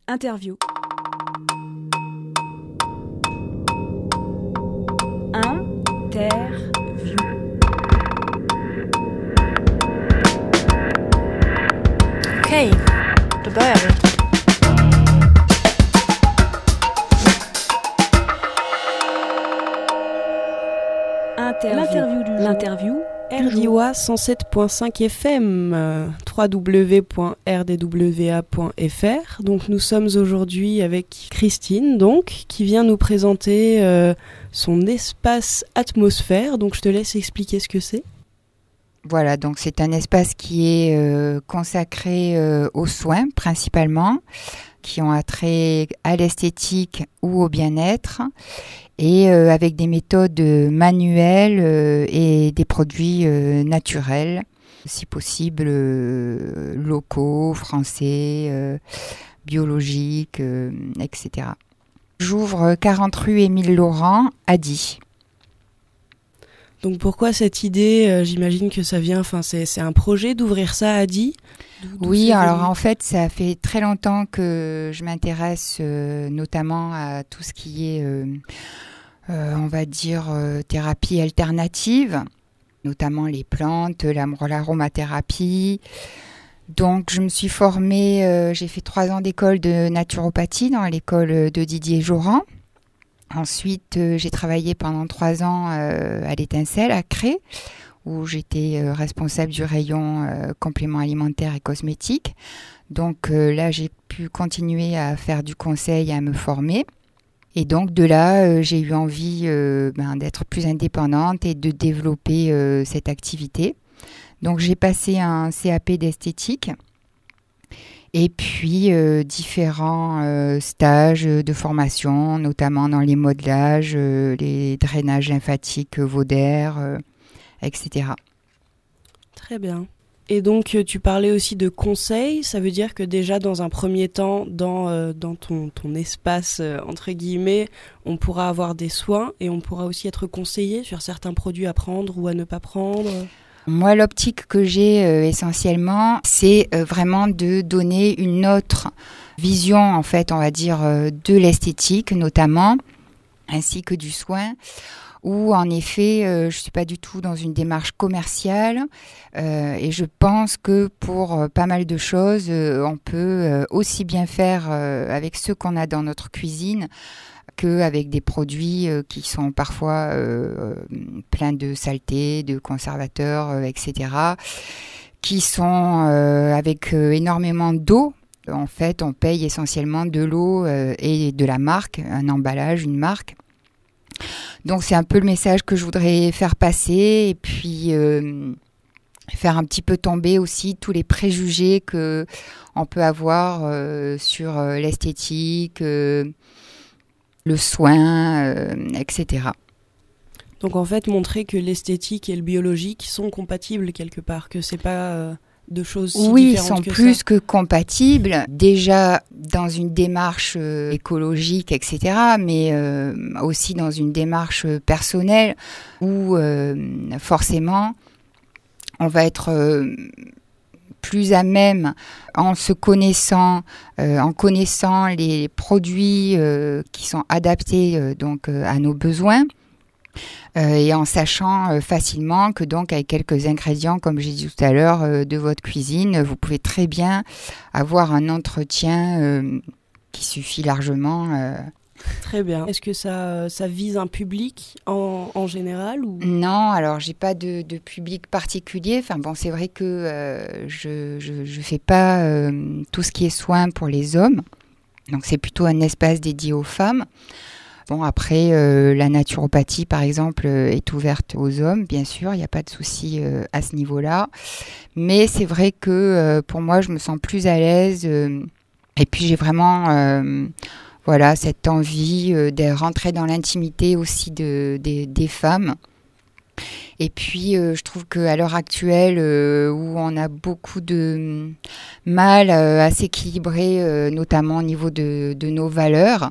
Interview. Interview. Okej, då börjar vi. L'interview RDOA 107.5 FM, www.rdwa.fr. Donc nous sommes aujourd'hui avec Christine, qui vient nous présenter son espace atmosphère. Donc je te laisse expliquer ce que c'est. Voilà, donc c'est un espace qui est consacré aux soins principalement, qui ont attrait à l'esthétique ou au bien-être, et avec des méthodes manuelles et des produits naturels, si possible locaux, français, biologiques, etc. J'ouvre 40 rue Émile Laurent à Die. Donc pourquoi cette idée j'imagine que ça vient, c'est un projet d'ouvrir ça à Die. Oui, alors en fait, ça fait très longtemps que je m'intéresse notamment à tout ce qui est, on va dire, thérapie alternative, notamment les plantes, l'aromathérapie. Donc je me suis formée, j'ai fait 3 ans d'école de naturopathie dans l'école de Didier Joran. Ensuite, j'ai travaillé pendant 3 ans à l'Étincelle, à Cré, où j'étais responsable du rayon compléments alimentaires et cosmétiques. Donc là, j'ai pu continuer à faire du conseil, à me former. Et donc de là, j'ai eu envie d'être plus indépendante et de développer cette activité. Donc j'ai passé un CAP d'esthétique. Et puis différents stages de formation, notamment dans les modelages, les drainages lymphatiques vaudaires, etc. Très bien. Et donc tu parlais aussi de conseils, ça veut dire que déjà dans un premier temps, dans ton espace, entre guillemets, on pourra avoir des soins et on pourra aussi être conseillé sur certains produits à prendre ou à ne pas prendre. Moi, l'optique que j'ai essentiellement, c'est vraiment de donner une autre vision, en fait, on va dire, de l'esthétique notamment, ainsi que du soin, où en effet, je ne suis pas du tout dans une démarche commerciale et je pense que pour pas mal de choses, on peut aussi bien faire avec ce qu'on a dans notre cuisine qu'avec des produits qui sont parfois pleins de saleté, de conservateurs, etc., qui sont avec énormément d'eau. En fait, on paye essentiellement de l'eau et de la marque, un emballage, une marque. Donc, c'est un peu le message que je voudrais faire passer et puis faire un petit peu tomber aussi tous les préjugés qu'on peut avoir sur l'esthétique, le soin, etc. Donc en fait, montrer que l'esthétique et le biologique sont compatibles quelque part, que c'est pas deux choses si différentes que ça. Oui, ils sont plus que compatibles. Déjà dans une démarche écologique, etc., mais aussi dans une démarche personnelle où forcément on va être plus à même, en se connaissant, en connaissant les produits qui sont adaptés donc à nos besoins et en sachant facilement que donc avec quelques ingrédients, comme j'ai dit tout à l'heure, de votre cuisine, vous pouvez très bien avoir un entretien qui suffit largement. Très bien. Est-ce que ça vise un public en général ou... Non, alors j'ai pas de public particulier. Enfin bon, c'est vrai que je fais pas tout ce qui est soins pour les hommes. Donc c'est plutôt un espace dédié aux femmes. Bon, après, la naturopathie, par exemple, est ouverte aux hommes, bien sûr, il n'y a pas de souci à ce niveau-là. Mais c'est vrai que pour moi, je me sens plus à l'aise. Et puis j'ai vraiment... Voilà, cette envie de rentrer dans l'intimité aussi des femmes. Et puis, je trouve qu'à l'heure actuelle, où on a beaucoup de mal à s'équilibrer, notamment au niveau de nos valeurs,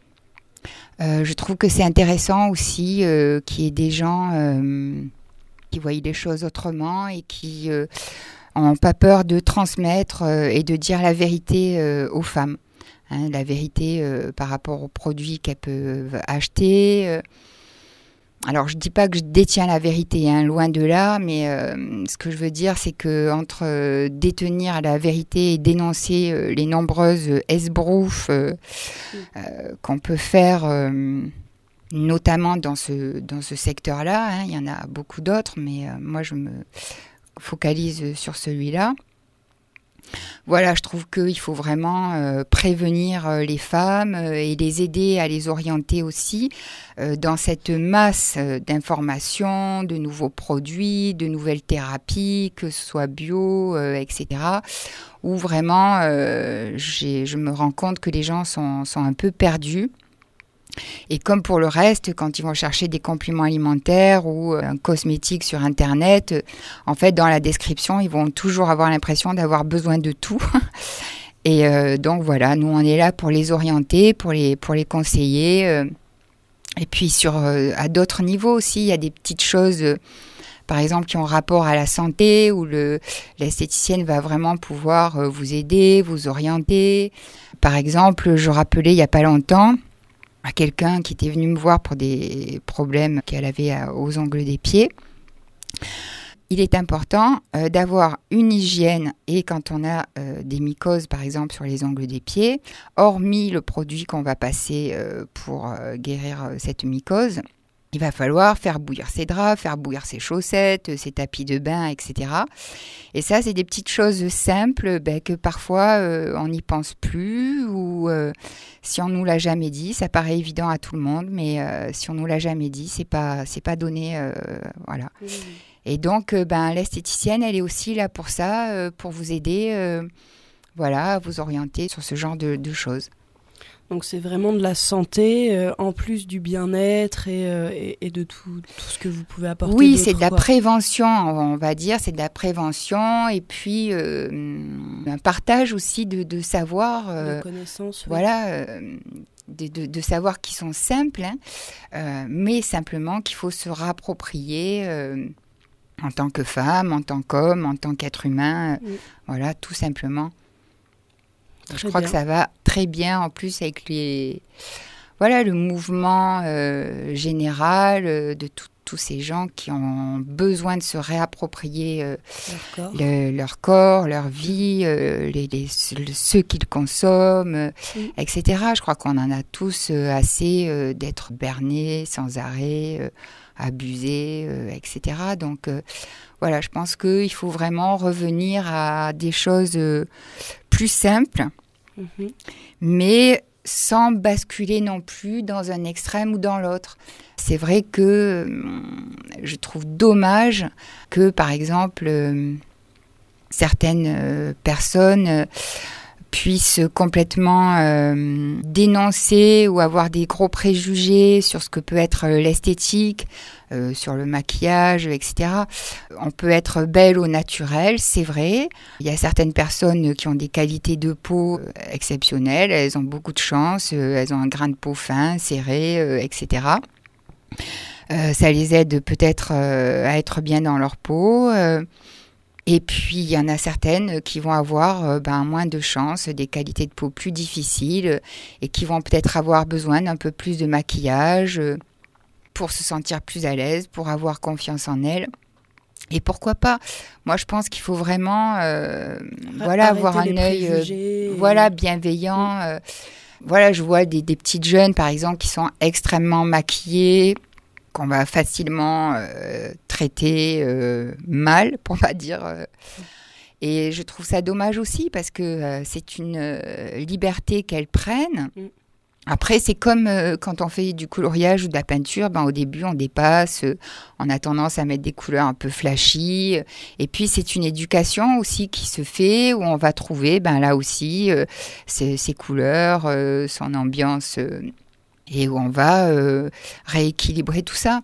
je trouve que c'est intéressant aussi qu'il y ait des gens qui voient les choses autrement et qui n'ont pas peur de transmettre et de dire la vérité aux femmes. la vérité par rapport aux produits qu'elles peuvent acheter. Alors, je ne dis pas que je détiens la vérité, loin de là, mais ce que je veux dire, c'est qu'entre détenir la vérité et dénoncer les nombreuses esbroufs qu'on peut faire, notamment dans ce secteur-là, il y en a beaucoup d'autres, mais moi, je me focalise sur celui-là. Voilà, je trouve qu'il faut vraiment prévenir les femmes et les aider à les orienter aussi dans cette masse d'informations, de nouveaux produits, de nouvelles thérapies, que ce soit bio, etc. Où vraiment, je me rends compte que les gens sont un peu perdus. Et comme pour le reste, quand ils vont chercher des compléments alimentaires ou un cosmétique sur Internet, en fait, dans la description, ils vont toujours avoir l'impression d'avoir besoin de tout. Et donc voilà, nous, on est là pour les orienter, pour les conseiller. Et puis à d'autres niveaux aussi, il y a des petites choses, par exemple, qui ont rapport à la santé, où l'esthéticienne va vraiment pouvoir vous aider, vous orienter. Par exemple, je rappelais il n'y a pas longtemps à quelqu'un qui était venu me voir pour des problèmes qu'elle avait aux ongles des pieds. Il est important d'avoir une hygiène et quand on a des mycoses, par exemple, sur les ongles des pieds, hormis le produit qu'on va passer pour guérir cette mycose, il va falloir faire bouillir ses draps, faire bouillir ses chaussettes, ses tapis de bain, etc. Et ça, c'est des petites choses simples que parfois on n'y pense plus ou si on nous l'a jamais dit, ça paraît évident à tout le monde, mais si on nous l'a jamais dit, c'est pas donné, voilà. Mmh. Et donc, l'esthéticienne, elle est aussi là pour ça, pour vous aider, voilà, à vous orienter sur ce genre de choses. Donc c'est vraiment de la santé, en plus du bien-être et de tout ce que vous pouvez apporter. Oui, c'est de la prévention, on va dire, c'est de la prévention et puis un partage aussi de savoir. De connaissances. Oui. Voilà, de savoirs qui sont simples, mais simplement qu'il faut se rapproprier en tant que femme, en tant qu'homme, en tant qu'être humain, voilà, tout simplement. Je crois que ça va très bien en plus avec le mouvement général de tous ces gens qui ont besoin de se réapproprier leur corps, leur vie, ceux qu'ils consomment, etc. Je crois qu'on en a tous assez d'être bernés sans arrêt, abusés, etc. Donc voilà, je pense qu'il faut vraiment revenir à des choses plus simples, mais sans basculer non plus dans un extrême ou dans l'autre. C'est vrai que je trouve dommage que, par exemple, certaines personnes puissent complètement dénoncer ou avoir des gros préjugés sur ce que peut être l'esthétique, sur le maquillage, etc. On peut être belle au naturel, c'est vrai. Il y a certaines personnes qui ont des qualités de peau exceptionnelles, elles ont beaucoup de chance, elles ont un grain de peau fin, serré, etc. Ça les aide peut-être à être bien dans leur peau. Et puis, il y en a certaines qui vont avoir moins de chance, des qualités de peau plus difficiles et qui vont peut-être avoir besoin d'un peu plus de maquillage pour se sentir plus à l'aise, pour avoir confiance en elles. Et pourquoi pas ? Moi, je pense qu'il faut vraiment avoir un œil bienveillant. Je vois des petites jeunes, par exemple, qui sont extrêmement maquillées, qu'on va facilement traiter mal, pour pas dire. Et je trouve ça dommage aussi parce que c'est une liberté qu'elles prennent. Après, c'est comme quand on fait du coloriage ou de la peinture, au début, on dépasse, on a tendance à mettre des couleurs un peu flashy. Et puis, c'est une éducation aussi qui se fait, où on va trouver, là aussi, ses couleurs, son ambiance, et où on va rééquilibrer tout ça.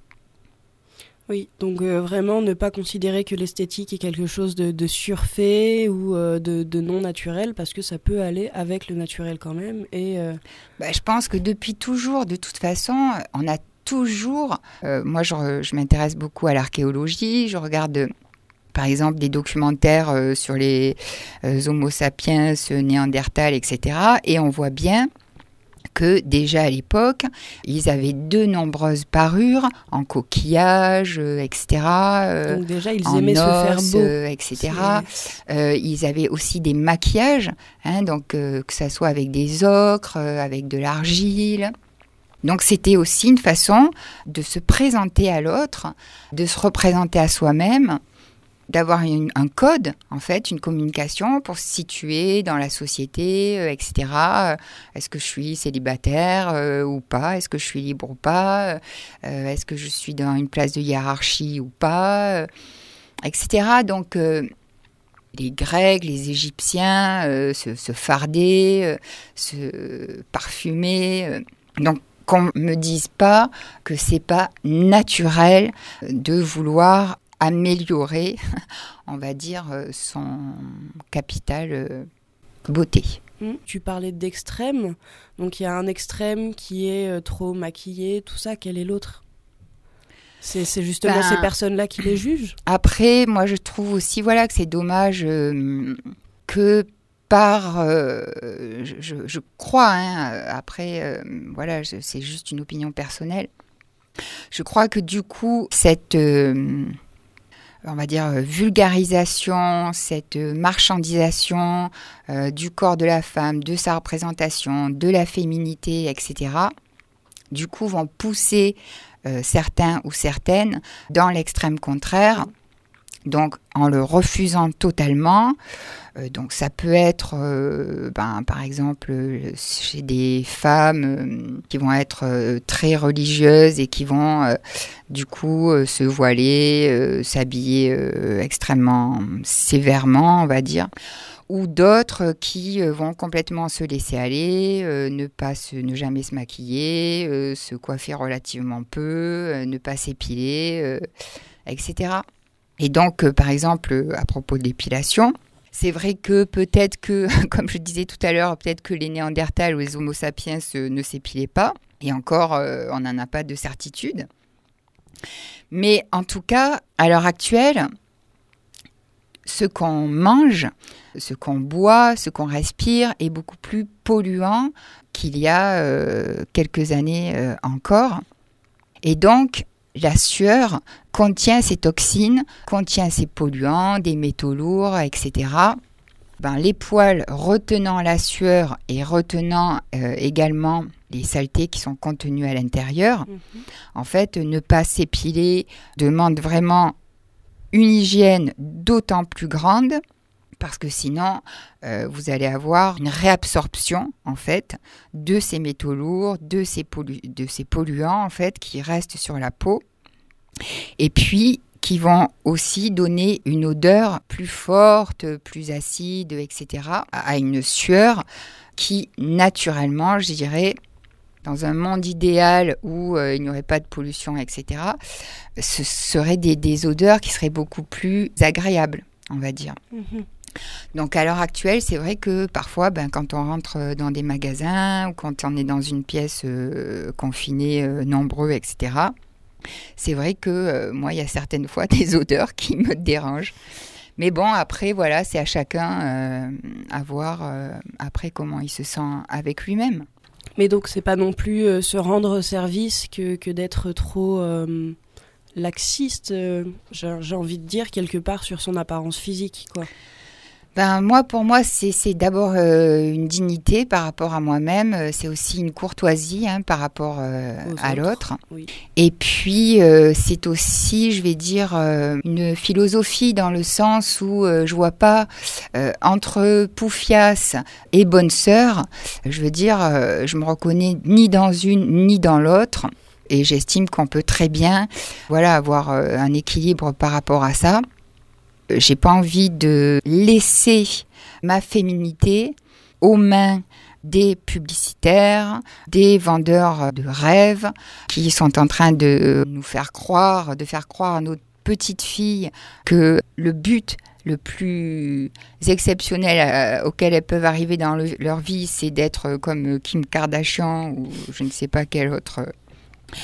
Oui, donc vraiment ne pas considérer que l'esthétique est quelque chose de surfait ou de non naturel, parce que ça peut aller avec le naturel quand même. Et je pense que depuis toujours, de toute façon, on a toujours... moi, je m'intéresse beaucoup à l'archéologie, je regarde par exemple des documentaires sur les Homo sapiens, Néandertal, etc. Et on voit bien que déjà à l'époque, ils avaient de nombreuses parures en coquillage, etc. Donc déjà, ils en aimaient se faire os, beau. etc. Ils avaient aussi des maquillages, donc que ça soit avec des ocres, avec de l'argile. Donc c'était aussi une façon de se présenter à l'autre, de se représenter à soi-même, d'avoir un code, en fait, une communication pour se situer dans la société, etc. Est-ce que je suis célibataire ou pas? Est-ce que je suis libre ou pas? Est-ce que je suis dans une place de hiérarchie ou pas? Etc. Donc, les Grecs, les Égyptiens se fardaient, se parfumaient. Donc, qu'on ne me dise pas que c'est pas naturel de vouloir améliorer, on va dire, son capital beauté. Tu parlais d'extrême, donc il y a un extrême qui est trop maquillé, tout ça, quel est l'autre ? C'est justement ces personnes-là qui les jugent ? Après, moi je trouve aussi que c'est dommage que je crois, après, c'est juste une opinion personnelle, je crois que du coup, cette on va dire vulgarisation, cette marchandisation du corps de la femme, de sa représentation, de la féminité, etc., du coup vont pousser certains ou certaines dans l'extrême contraire, donc en le refusant totalement. Donc ça peut être, par exemple, chez des femmes qui vont être très religieuses et qui vont du coup se voiler, s'habiller extrêmement sévèrement, on va dire, ou d'autres qui vont complètement se laisser aller, ne jamais se maquiller, se coiffer relativement peu, ne pas s'épiler, etc. Et donc, par exemple, à propos de l'épilation, c'est vrai que peut-être que, comme je disais tout à l'heure, peut-être que les Néandertals ou les Homo sapiens ne s'épilaient pas. Et encore, on n'en a pas de certitude. Mais en tout cas, à l'heure actuelle, ce qu'on mange, ce qu'on boit, ce qu'on respire est beaucoup plus polluant qu'il y a quelques années encore. Et donc, la sueur contient ces toxines, contient ces polluants, des métaux lourds, etc. Les poils retenant la sueur et retenant également les saletés qui sont contenues à l'intérieur, en fait, ne pas s'épiler demande vraiment une hygiène d'autant plus grande, parce que sinon, vous allez avoir une réabsorption, en fait, de ces métaux lourds, de ces polluants, en fait, qui restent sur la peau, et puis qui vont aussi donner une odeur plus forte, plus acide, etc., à une sueur qui, naturellement, je dirais, dans un monde idéal où il n'y aurait pas de pollution, etc., ce seraient des odeurs qui seraient beaucoup plus agréables, on va dire. Donc à l'heure actuelle, c'est vrai que parfois, quand on rentre dans des magasins ou quand on est dans une pièce confinée, nombreux, etc., c'est vrai que moi, il y a certaines fois des odeurs qui me dérangent. Mais bon, après, voilà, c'est à chacun à voir après comment il se sent avec lui-même. Mais donc, c'est pas non plus se rendre service que d'être trop laxiste, j'ai envie de dire, quelque part sur son apparence physique, quoi. Pour moi, c'est d'abord une dignité par rapport à moi-même. C'est aussi une courtoisie par rapport à l'autre. Oui. Et puis, c'est aussi, je vais dire, une philosophie dans le sens où je vois pas entre poufias et bonne sœur. Je veux dire, je me reconnais ni dans une ni dans l'autre. Et j'estime qu'on peut très bien, avoir un équilibre par rapport à ça. J'ai pas envie de laisser ma féminité aux mains des publicitaires, des vendeurs de rêves qui sont en train de nous faire croire, à nos petites filles que le but le plus exceptionnel auquel elles peuvent arriver dans leur vie, c'est d'être comme Kim Kardashian ou je ne sais pas quel autre...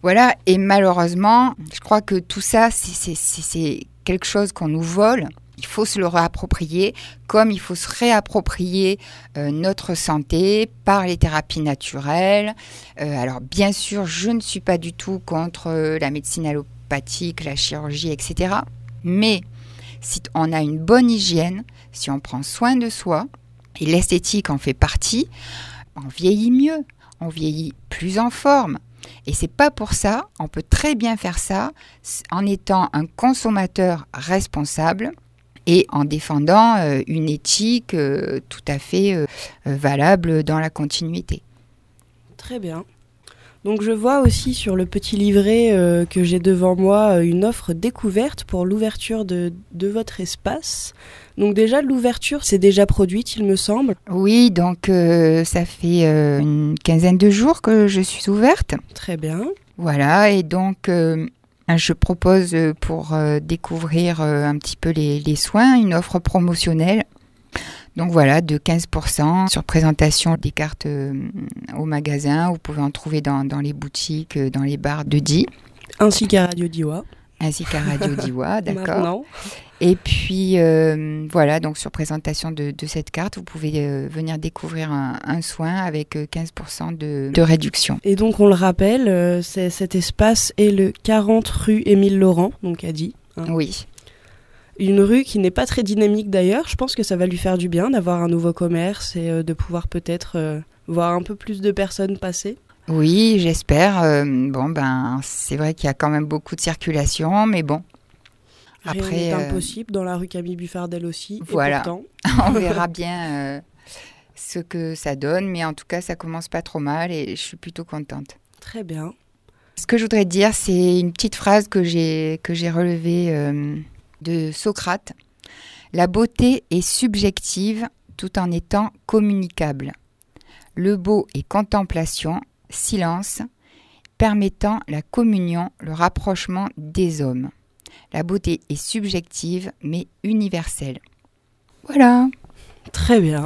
Voilà, et malheureusement, je crois que tout ça, c'est quelque chose qu'on nous vole. Il faut se le réapproprier, comme il faut se réapproprier notre santé par les thérapies naturelles. Alors bien sûr, je ne suis pas du tout contre la médecine allopathique, la chirurgie, etc. Mais si on a une bonne hygiène, si on prend soin de soi, et l'esthétique en fait partie, on vieillit mieux, on vieillit plus en forme. Et c'est pas pour ça, on peut très bien faire ça en étant un consommateur responsable et en défendant une éthique tout à fait valable dans la continuité. Très bien. Donc je vois aussi sur le petit livret que j'ai devant moi une offre découverte pour l'ouverture de votre espace. Donc déjà l'ouverture c'est déjà produite il me semble. Oui, donc ça fait une quinzaine de jours que je suis ouverte. Très bien. Voilà, et donc je propose pour découvrir un petit peu les soins une offre promotionnelle. Donc voilà, de 15% sur présentation des cartes au magasin. Vous pouvez en trouver dans les boutiques, dans les bars de Die. Ainsi qu'à Radio Diois. Ainsi qu'à Radio Diois, d'accord. Maintenant. Et puis voilà, donc sur présentation de cette carte, vous pouvez venir découvrir un soin avec 15% de réduction. Et donc on le rappelle, cet espace est le 40 rue Émile Laurent, donc à Die. Hein. Oui. Une rue qui n'est pas très dynamique d'ailleurs. Je pense que ça va lui faire du bien d'avoir un nouveau commerce et de pouvoir peut-être voir un peu plus de personnes passer. Oui, j'espère. C'est vrai qu'il y a quand même beaucoup de circulation, mais bon. Rien Après, n'est impossible dans la rue Camille Buffardel aussi. Voilà. Et pourtant... On verra bien ce que ça donne, mais en tout cas, ça commence pas trop mal et je suis plutôt contente. Très bien. Ce que je voudrais dire, c'est une petite phrase que j'ai relevée de Socrate. La beauté est subjective tout en étant communicable. Le beau est contemplation, silence, permettant la communion, le rapprochement des hommes. La beauté est subjective mais universelle. Voilà. Très bien.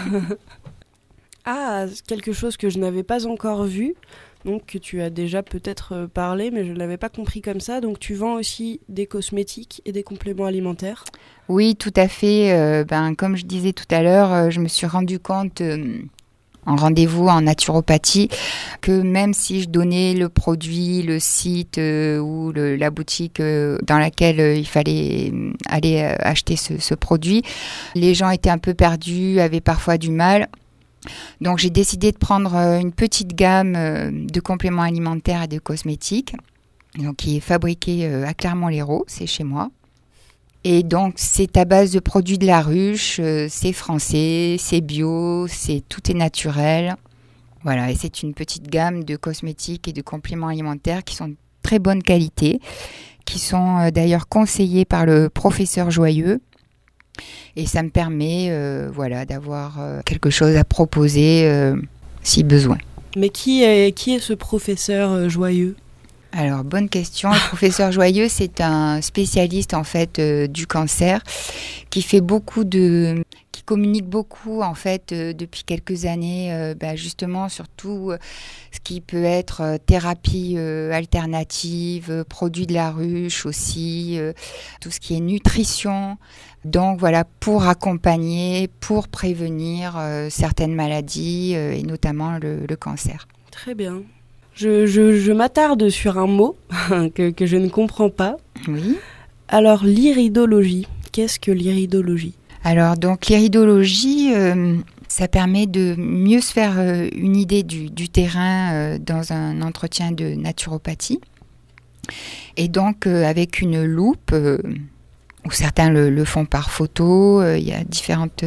Ah, quelque chose que je n'avais pas encore vu, donc que tu as déjà peut-être parlé, mais je ne l'avais pas compris comme ça. Donc tu vends aussi des cosmétiques et des compléments alimentaires ? Oui, tout à fait. Comme je disais tout à l'heure, je me suis rendu compte en rendez-vous en naturopathie que même si je donnais le produit, le site ou la boutique dans laquelle il fallait aller acheter ce produit, les gens étaient un peu perdus, avaient parfois du mal. Donc j'ai décidé de prendre une petite gamme de compléments alimentaires et de cosmétiques, donc qui est fabriquée à Clermont-Lérault, c'est chez moi. Et donc c'est à base de produits de la ruche, c'est français, c'est bio, tout est naturel. Voilà, et c'est une petite gamme de cosmétiques et de compléments alimentaires qui sont de très bonne qualité, qui sont d'ailleurs conseillés par le professeur Joyeux. Et ça me permet d'avoir quelque chose à proposer si besoin. Mais qui est ce professeur Joyeux ? Alors, bonne question. Le professeur Joyeux, c'est un spécialiste en fait du cancer qui communique beaucoup en fait depuis quelques années justement sur tout ce qui peut être thérapie alternative, produits de la ruche aussi, tout ce qui est nutrition. Donc voilà, pour accompagner, pour prévenir certaines maladies et notamment le cancer. Très bien. Je m'attarde sur un mot que je ne comprends pas. Oui. Alors, l'iridologie. Qu'est-ce que l'iridologie ? Alors, donc, l'iridologie, ça permet de mieux se faire une idée du terrain dans un entretien de naturopathie. Et donc, avec une loupe, ou certains le font par photo, il y a différentes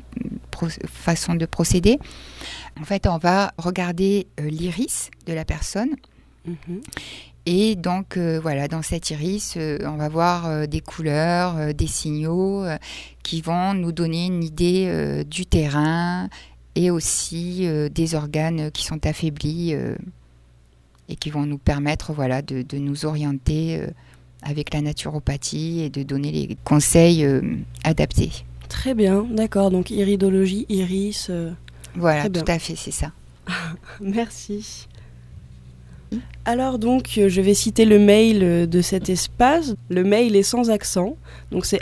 façons de procéder. En fait, on va regarder l'iris de la personne. Mm-hmm. Et donc, dans cet iris, on va voir des couleurs, des signaux qui vont nous donner une idée du terrain et aussi des organes qui sont affaiblis et qui vont nous permettre de nous orienter avec la naturopathie et de donner les conseils adaptés. Très bien, d'accord. Donc, iridologie, iris... Voilà, tout à fait, c'est ça. Merci. Alors donc, je vais citer le mail de cet espace. Le mail est sans accent, donc c'est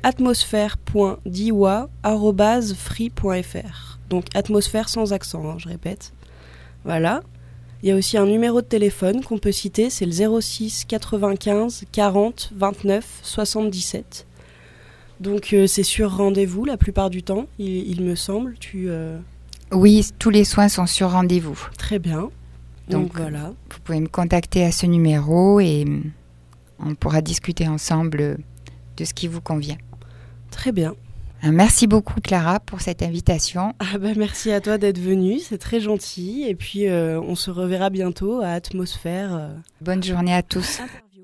atmosphère.diwa@free.fr. Donc atmosphère sans accent, je répète. Voilà. Il y a aussi un numéro de téléphone qu'on peut citer, c'est le 06 95 40 29 77. Donc c'est sur rendez-vous la plupart du temps, il me semble. Oui, tous les soins sont sur rendez-vous. Très bien. Donc voilà. Vous pouvez me contacter à ce numéro et on pourra discuter ensemble de ce qui vous convient. Très bien. Merci beaucoup Clara pour cette invitation. Merci à toi d'être venue, c'est très gentil. Et puis on se reverra bientôt à Atmosphère. Bonne journée à tous.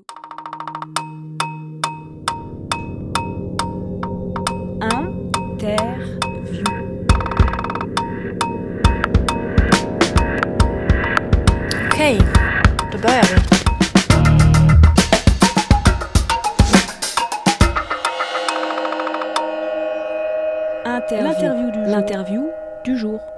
Interview. Okej, då börjar vi. L'interview du jour.